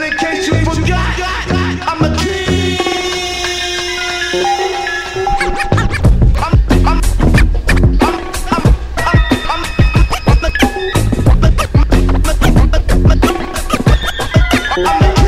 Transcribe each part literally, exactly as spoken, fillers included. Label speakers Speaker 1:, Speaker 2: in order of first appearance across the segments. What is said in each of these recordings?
Speaker 1: in case you forgot, I'm a king. I'm, I'm, I'm, I'm, I'm, I'm, I'm a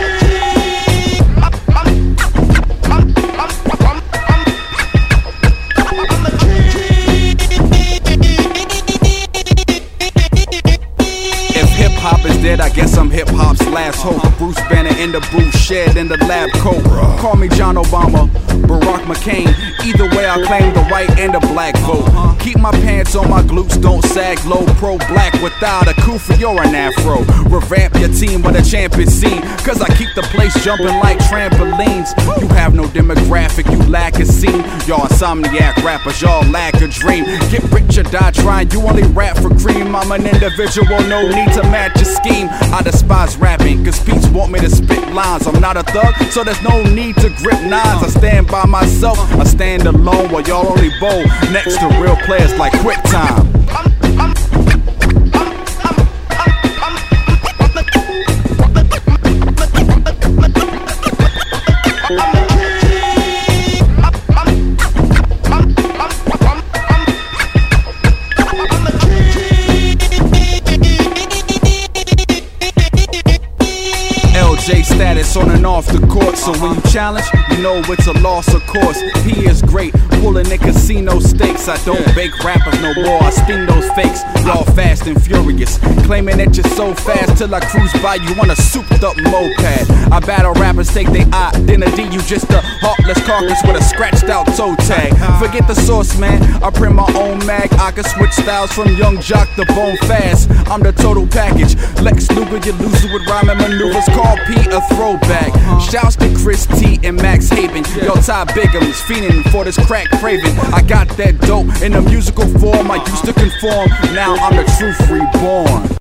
Speaker 2: hip-hop is dead, I guess I'm hip-hop's last hope. Bruce Banner in the booth, shed in the lab coat. Call me John Obama, Barack McCain. Either way I claim the white and the black vote. Keep my pants on my glutes, don't sag low. Pro-black without a kufa, you're an afro. Revamp your team with a champion scene, cause I keep the place jumping like trampolines. You have no demographic, you lack a scene. Y'all insomniac rappers, y'all lack a dream. Get rich or die trying, you only rap for cream. I'm an individual, no need to match your scheme. I despise rapping, cause Pete's want me to spit lines. I'm not a thug, so there's no need to grip nines. I stand by myself, I stand alone, while y'all only bowl next to real players like QuickTime. L J status on and off the court, so when you challenge, you know it's a loss of course. He is great, pulling in casino stakes. I don't bake rappers no more, I sting those fakes. Y'all fast and furious, claiming that you're so fast till I cruise by you on a souped up moped. I battle rappers, take their identity, you just a heartless carcass with a scratched out toe tag. Forget the source, man, I print my own mag. I can switch styles from Young Jock to Bone Fast. I'm the total package, Lex Luger, you loser with rhyming maneuvers. Call P a throwback. Shouts to Chris T and Max Haven. Yo, Ty Bigum's fiending for this crack craving. I got that dope in a musical form. I used to conform, now I'm the truth reborn.